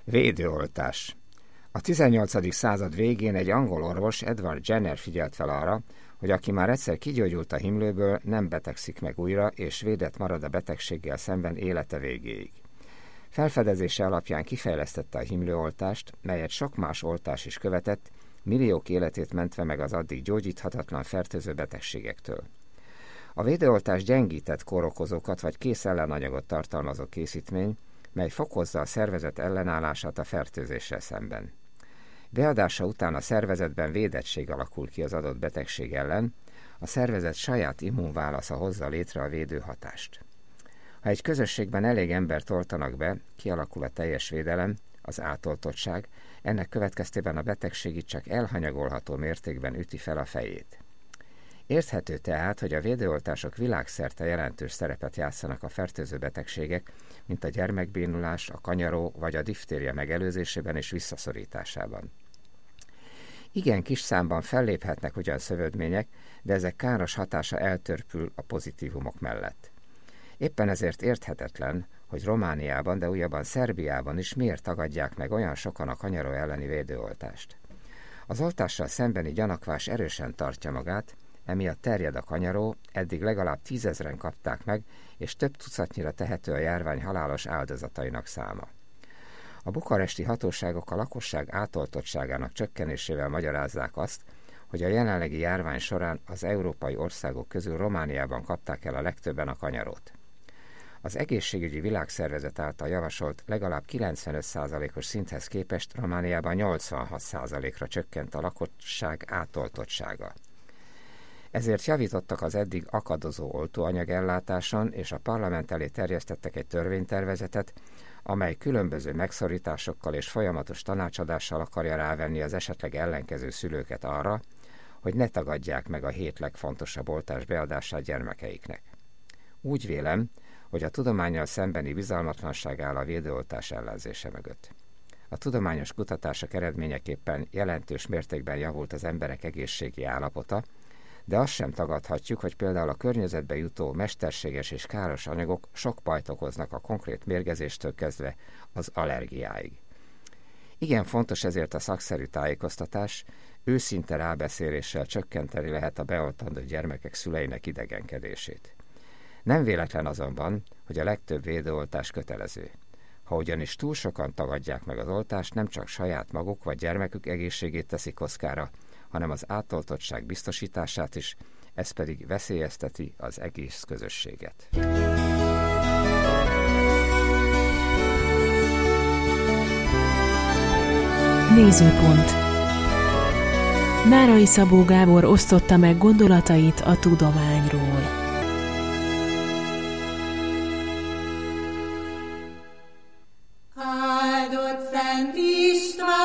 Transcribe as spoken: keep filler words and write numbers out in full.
Védőoltás. A tizennyolcadik század végén egy angol orvos, Edward Jenner figyelt fel arra, hogy aki már egyszer kigyógyult a himlőből, nem betegszik meg újra, és védett marad a betegséggel szemben élete végéig. Felfedezése alapján kifejlesztette a himlőoltást, melyet sok más oltás is követett, milliók életét mentve meg az addig gyógyíthatatlan fertőző betegségektől. A védőoltás gyengített kórokozókat vagy kész ellenanyagot tartalmazó készítmény, mely fokozza a szervezet ellenállását a fertőzéssel szemben. Beadása után a szervezetben védettség alakul ki az adott betegség ellen, a szervezet saját immunválasza hozza létre a védőhatást. Ha egy közösségben elég embert oltanak be, kialakul a teljes védelem, az átoltottság, ennek következtében a betegség itt csak elhanyagolható mértékben üti fel a fejét. Érthető tehát, hogy a védőoltások világszerte jelentős szerepet játszanak a fertőző betegségek, mint a gyermekbénulás, a kanyaró vagy a diftéria megelőzésében és visszaszorításában. Igen kis számban felléphetnek ugyan szövődmények, de ezek káros hatása eltörpül a pozitívumok mellett. Éppen ezért érthetetlen, hogy Romániában, de újabban Szerbiában is miért tagadják meg olyan sokan a kanyaró elleni védőoltást. Az oltással szembeni gyanakvás erősen tartja magát, emiatt terjed a kanyaró, eddig legalább tízezren kapták meg, és több tucatnyira tehető a járvány halálos áldozatainak száma. A bukaresti hatóságok a lakosság átoltottságának csökkenésével magyarázzák azt, hogy a jelenlegi járvány során az európai országok közül Romániában kapták el a legtöbben a kanyarót. Az egészségügyi világszervezet által javasolt legalább kilencvenöt százalékos szinthez képest Romániában nyolcvanhat százalékra csökkent a lakosság átoltottsága. Ezért javítottak az eddig akadozó oltóanyag ellátáson, és a parlament elé terjesztettek egy törvénytervezetet, amely különböző megszorításokkal és folyamatos tanácsadással akarja rávenni az esetleg ellenkező szülőket arra, hogy ne tagadják meg a hét legfontosabb oltás beadását gyermekeiknek. Úgy vélem, hogy a tudománnyal szembeni bizalmatlanság áll a védőoltás ellenzése mögött. A tudományos kutatások eredményeképpen jelentős mértékben javult az emberek egészségi állapota, de azt sem tagadhatjuk, hogy például a környezetbe jutó mesterséges és káros anyagok sok bajt okoznak a konkrét mérgezéstől kezdve az allergiáig. Igen fontos ezért a szakszerű tájékoztatás, őszinte rábeszéléssel csökkenteni lehet a beoltandó gyermekek szüleinek idegenkedését. Nem véletlen azonban, hogy a legtöbb védőoltás kötelező. Ha ugyanis túl sokan tagadják meg az oltást, nem csak saját maguk vagy gyermekük egészségét teszi kockára, hanem az átoltottság biztosítását is, ez pedig veszélyezteti az egész közösséget. Nézőpont. Nárai Szabó Gábor osztotta meg gondolatait a tudományról. Áldott Szent István!